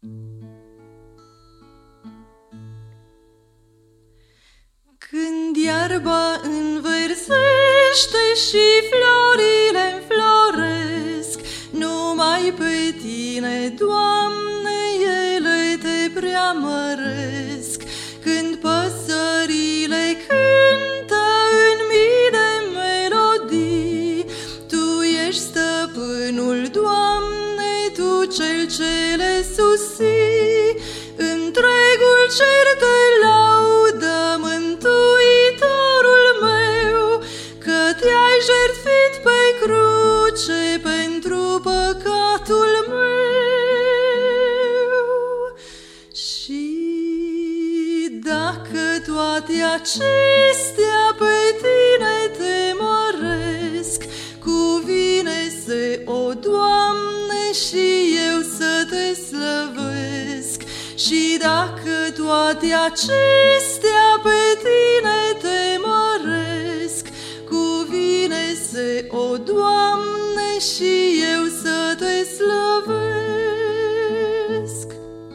Când iarba învârsește și florile înfloresc, numai pe Tine, Doamne, ele Te preamăresc. Când păsările cântă în mii de melodii, Tu ești stăpânul, Doamne, Tu Cel ce le susții. Întregul cer Te laudă, Mântuitorul meu, că Te-ai jertfit pe cruce pentru păcatul meu. Și dacă toate acestea pe Tine Te măresc, cuvine-se, o Doamne, și eu să Te slăvesc. Și dacă toate acestea pe Tine Te măresc, cuvine-se, o Doamne, și eu să Te slăvesc.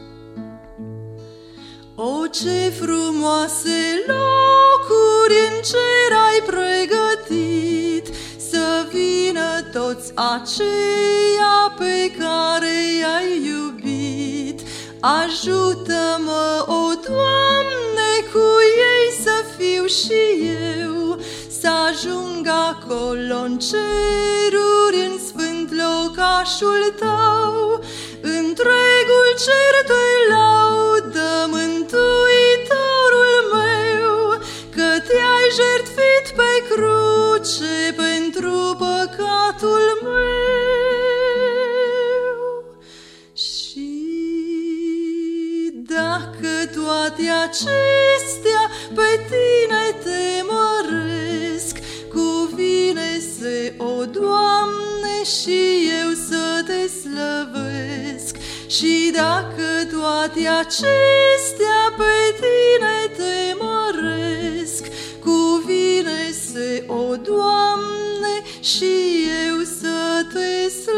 O, ce frumoase locuri în cer ai pregătit, să vină toți aceia pe care i-ai iubit. Ajută-mă, o Doamne, cu ei să fiu și eu, să ajung acolo-n ceruri, în sfânt locașul Tău. Întregul cer Te laudă, Mântuitorul meu, că Te-ai jertfit pe cruce pentru păcatul meu. Și dacă toate acestea pe Tine Te măresc, cuvine-se, o Doamne, și eu să Te slăvesc. Și dacă toate acestea pe Tine Te măresc, cuvine-se, o Doamne, și eu să Te slăvesc.